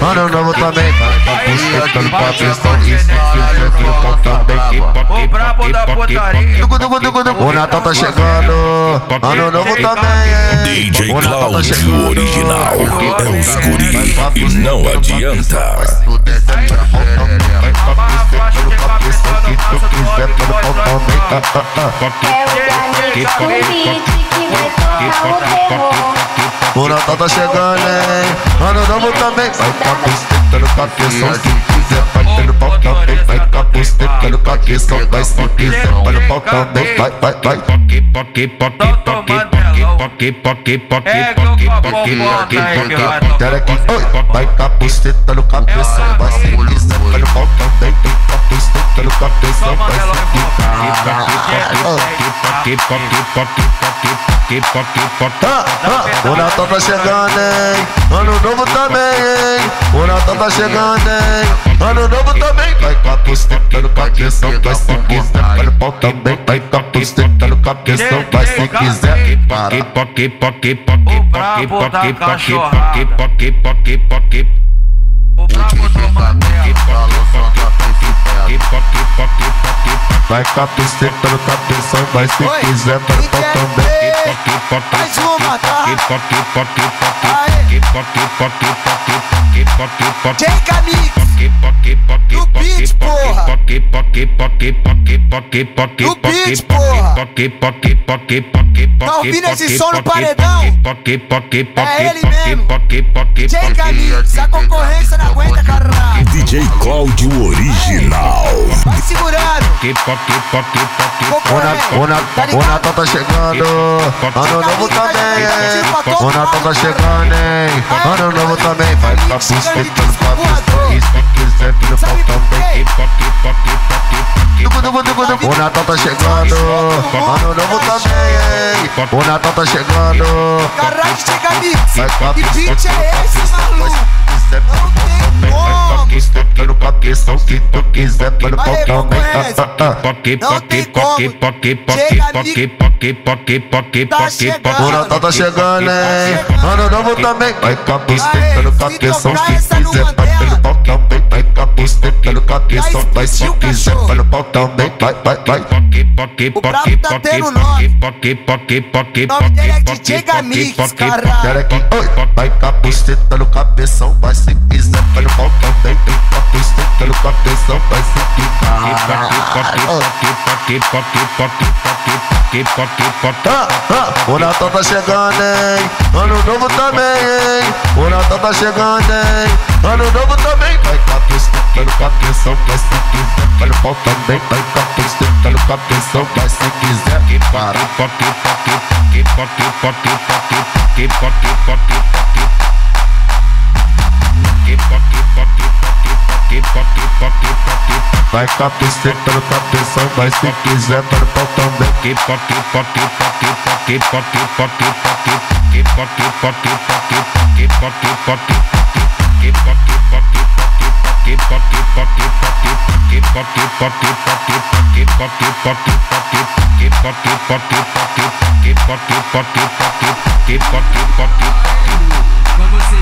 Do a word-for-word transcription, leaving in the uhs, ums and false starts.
Ano novo também vai pra buceta no patristão. Isso que quiser no pau também. O brabo da putaria. O Natal tá chegando, ano novo também. D J Cláudio original é os guri e não adianta. O Natal tá chegando, hein? Ano novo também. Vai com a buceta no cabeção. Se quiser bater no pau também. Vai com a buceta no cabeção. Vai se quiser bater no pau também. Vai, vai, vai. Vai com a buceta no cabeção. Vai se quiser bater no pau também. Vai com a buceta no cabeção. Vai se O Natal tá chegando, hein? Ano novo também, hein? O Natal tá chegando, hein? Ano novo também. Vai com a buceta no cabeção. Vai se quiser bater no pau também. Vai com a buceta no cabeção. Vai se quiser para. O brabo da cachorrada. O brabo do Manel. Vai com a buceta no cabeção. Vai se quiser bater no pau também. Mais uma, tá? Chega mix no beat, porra. No beat, porra. Tá ouvindo esse som no paredão? É ele mesmo. Chega mix, a concorrência não aguenta, caralho. D J Cláudio original. Vai segurando. O Natal, o Natal tá chegando, ano novo também. O Natal tá chegando, hein? Ano novo também. Vai com a buceta no cabeção. E se quiser vir no pau também. O Natal tá chegando, ano novo também. O Natal tá chegando. Caralho, chega mix. Vai com a Que beat buceta no é esse, cabeção. maluco? Não tem como. Buceta no cabeção. Se tu quiser vir no pau Vai, também. Não tem como. Chega mix. Tá chegando. O Natal tá chegando, hein? Ano novo também. Vai com a buceta no cabeção. Se quiser bater no pau também. Vai com a buceta no cabeção. Vai se quiser bater no pau também. Vai, vai, vai. O brabo tá tendo nome. O nome dele é D J Gamix, caralho. Vai com a buceta no cabeção. Vai se quiser bater no pau também. Vai com a buceta no cabeção. Vai se O Natal tá chegando, hein? Ano novo também, hein? O Natal tá chegando, hein? Ano novo também. Vai com a buceta no cabeção. Vai se quiser bater no pau também. Vai com a buceta no cabeção. Vai se quiser para. Vai com a buceta no cabeção. Vai se quiser para o pau também. Como você